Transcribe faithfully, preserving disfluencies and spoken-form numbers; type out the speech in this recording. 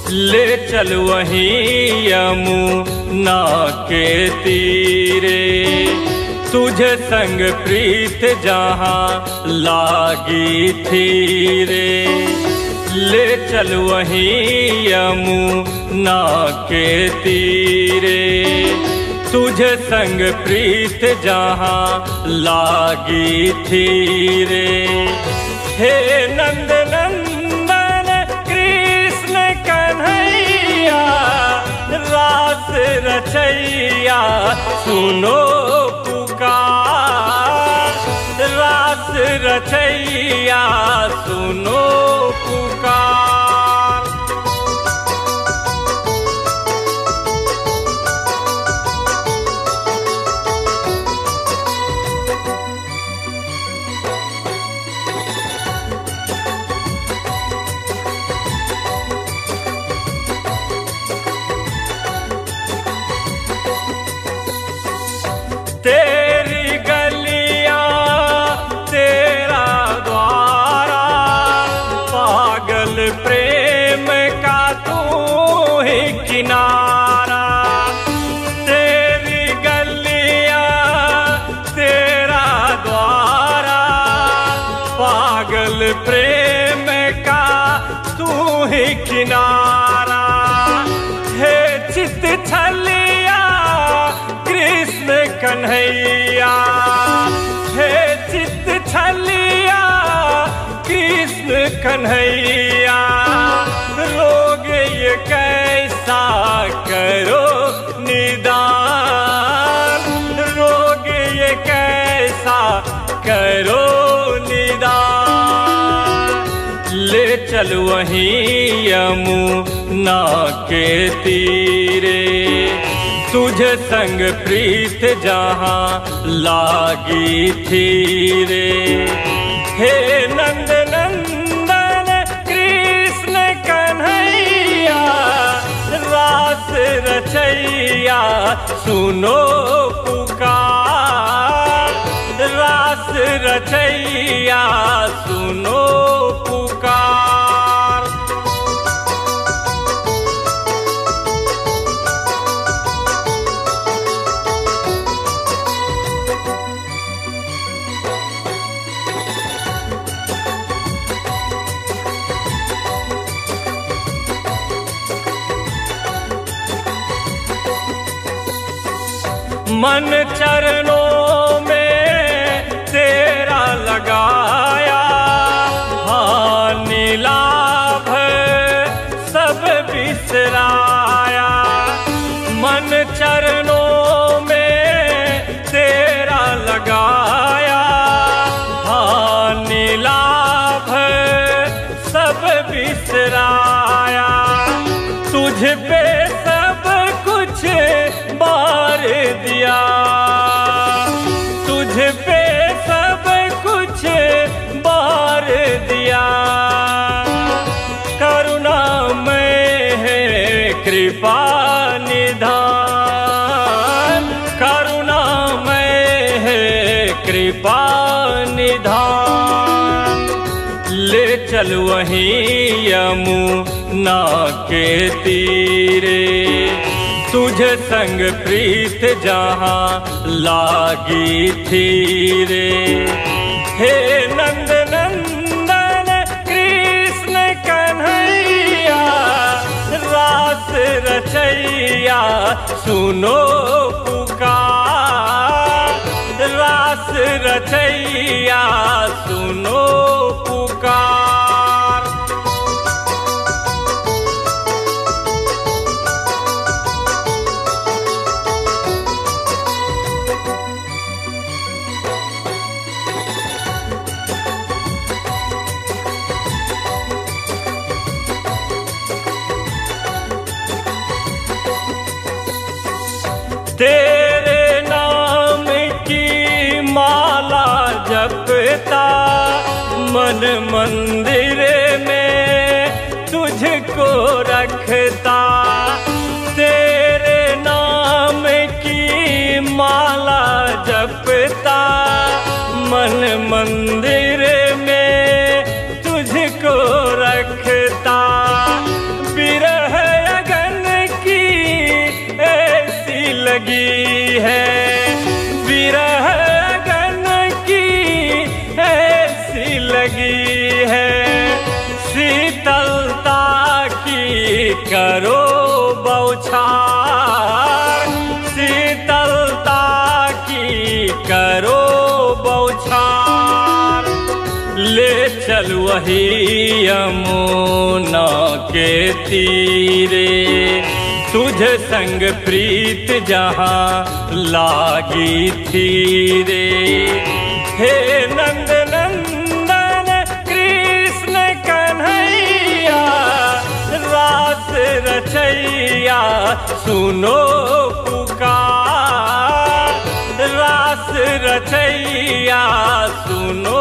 ले चल वहीं यमुना के तीरे, तुझे संग प्रीत जहाँ लागी थी रे। ले चल वहीं यमुना के तीरे, तुझे संग प्रीत जहाँ लागी थी रे। हे नंद नंदन कृष्ण कन्हैया, रास रचैया सुनो पुकार, रास रचैया सुनो पुकार। तेरी गलियां तेरा द्वारा, पागल प्रेम का तू ही किनारा। तेरी गलियां तेरा द्वारा, पागल प्रेम का तू ही किनारा। हे चित छलिया कृष्ण कन्हैया, हे चित छलिया कृष्ण कन्हैया। रोग ये कैसा करो निदान, रोग ये कैसा करो निदान। ले चल वहीं यमुना के तीरे, तुझे संग प्रीत जहाँ लागी थी रे। हे नंद नंदन कृष्ण कन्हैया, रास रचैया सुनो पुकार, रास रचैया सुनो पुकार। मन चरणों में तेरा लगाया, हानि लाभ सब बिसराया। मन चरणों में तेरा लगाया, हानि लाभ सब बिसराया। तुझ पे सब कुछ बार दिया, तुझ पे सब कुछ बार दिया। करुणामय है कृपा निधान, करुणामय है कृपा निधान। ले चल वहीं यमुना के तीरे, तुझे संग प्रीत जहाँ लागी थी रे। हे नंद नंदन कृष्ण कन्हैया, रास रचैया सुनो पुकार, रास रचैया सुनो पुकार। तेरे नाम की माला जपता, मन मंदिर में तुझको रखता। तेरे नाम की माला जपता, मन मंदिर में तुझको रखता। विरह है, विरह गन की ऐसी लगी है, शीतलता की करो बौछार, शीतलता की करो बौछार। ले चल वही यमुना के तीरे, तुझे संग प्रीत जहाँ लागी थी रे। हे नंद नंदन कृष्ण कन्हैया, रास रचैया सुनो पुकार, रास रचैया सुनो